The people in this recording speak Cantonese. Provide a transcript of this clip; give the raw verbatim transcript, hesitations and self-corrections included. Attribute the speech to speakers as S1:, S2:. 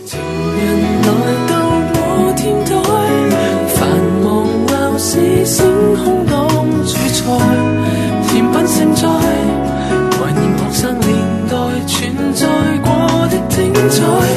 S1: 情人來到我天台，繁忙鬧市星空當主菜，甜品盛載，懷念學生年代存在過的精彩。